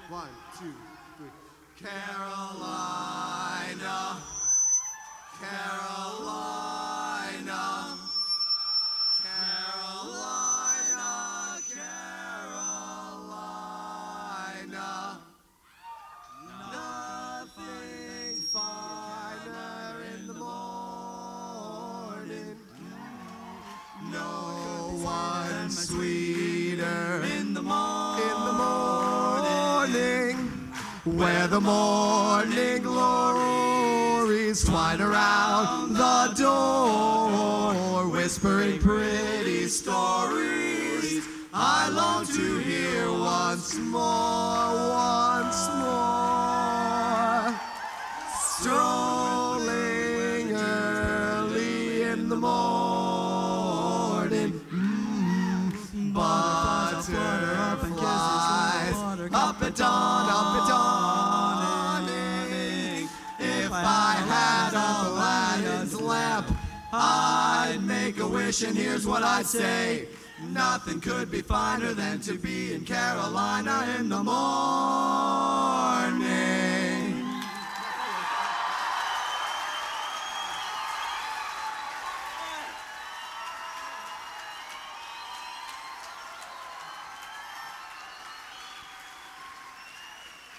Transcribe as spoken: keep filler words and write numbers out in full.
One, two, three. Carolina, Carolina, Carolina, Carolina. Nothing finer in the morning. No one sweeter in the morning. In the morning, where the morning glories twine around the door, whispering pretty stories I long to hear once more, once more. Strolling early in the morning, mm, butterflies up at dawn, up at dawning. If I had Aladdin's lamp, I'd make a wish, and here's what I'd say. Nothing could be finer than to be in Carolina in the morning.